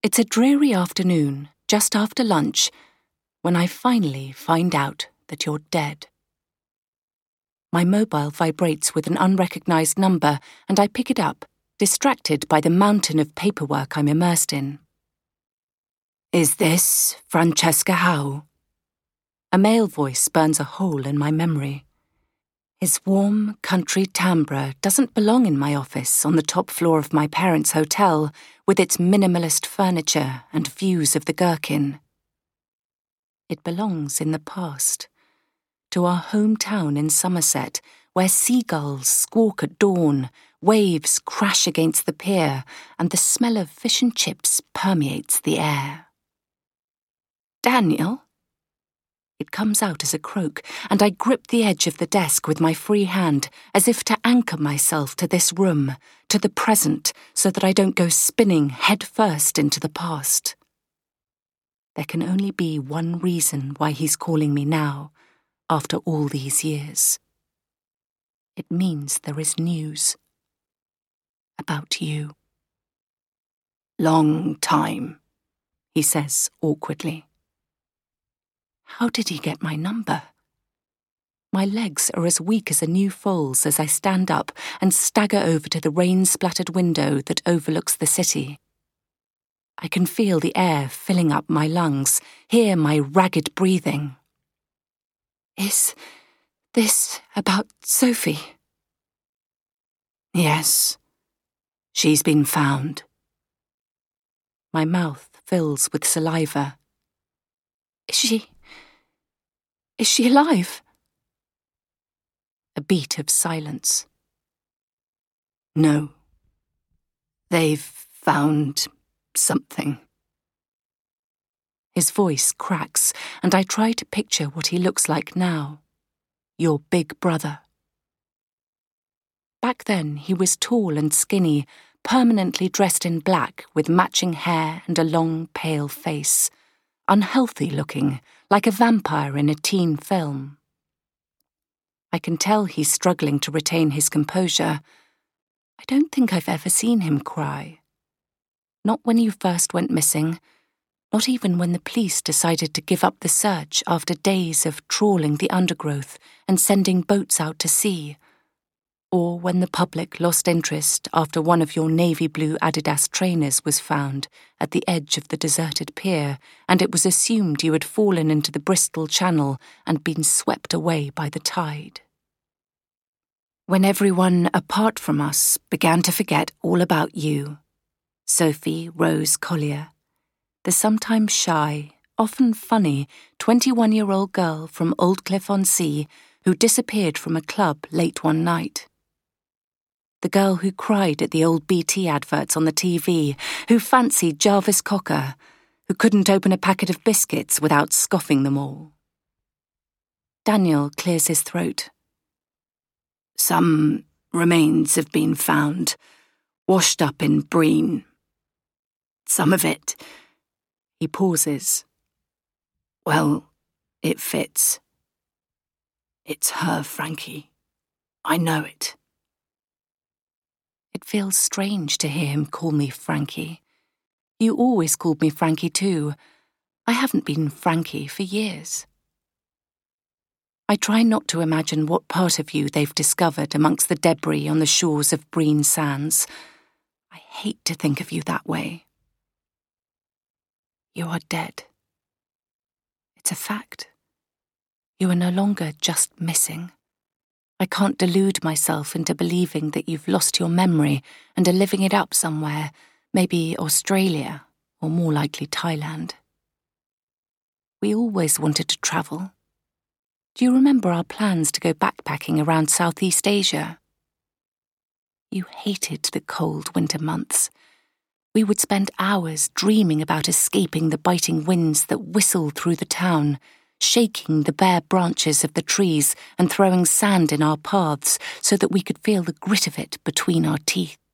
It's a dreary afternoon, just after lunch, when I finally find out that you're dead. My mobile vibrates with an unrecognized number, and I pick it up, distracted by the mountain of paperwork I'm immersed in. Is this Francesca Howe? A male voice burns a hole in my memory. His warm, country timbre doesn't belong in my office on the top floor of my parents' hotel with its minimalist furniture and views of the Gherkin. It belongs in the past, to our hometown in Somerset, where seagulls squawk at dawn, waves crash against the pier, and the smell of fish and chips permeates the air. Daniel? It comes out as a croak, and I grip the edge of the desk with my free hand, as if to anchor myself to this room, to the present, so that I don't go spinning head first into the past. There can only be one reason why he's calling me now, after all these years. It means there is news. About you. Long time, he says awkwardly. How did he get my number? My legs are as weak as a new foal's as I stand up and stagger over to the rain-splattered window that overlooks the city. I can feel the air filling up my lungs, hear my ragged breathing. Is this about Sophie? Yes. She's been found. My mouth fills with saliva. Is she alive? A beat of silence. No. They've found something. His voice cracks, and I try to picture what he looks like now. Your big brother. Back then, he was tall and skinny, permanently dressed in black with matching hair and a long, pale face. Unhealthy looking, like a vampire in a teen film. I can tell he's struggling to retain his composure. I don't think I've ever seen him cry. Not when you first went missing, not even when the police decided to give up the search after days of trawling the undergrowth and sending boats out to sea, or when the public lost interest after one of your navy blue Adidas trainers was found at the edge of the deserted pier, and it was assumed you had fallen into the Bristol Channel and been swept away by the tide. When everyone apart from us began to forget all about you, Sophie Rose Collier, the sometimes shy, often funny 21-year-old girl from Oldcliff-on-Sea who disappeared from a club late one night. The girl who cried at the old BT adverts on the TV, who fancied Jarvis Cocker, who couldn't open a packet of biscuits without scoffing them all. Daniel clears his throat. Some remains have been found, washed up in Breen. Some of it... He pauses. Well, it fits. It's her, Frankie. I know it. It feels strange to hear him call me Frankie. You always called me Frankie too. I haven't been Frankie for years. I try not to imagine what part of you they've discovered amongst the debris on the shores of Breen Sands. I hate to think of you that way. You are dead. It's a fact. You are no longer just missing. I can't delude myself into believing that you've lost your memory and are living it up somewhere, maybe Australia, or more likely Thailand. We always wanted to travel. Do you remember our plans to go backpacking around Southeast Asia? You hated the cold winter months. We would spend hours dreaming about escaping the biting winds that whistle through the town, shaking the bare branches of the trees and throwing sand in our paths so that we could feel the grit of it between our teeth.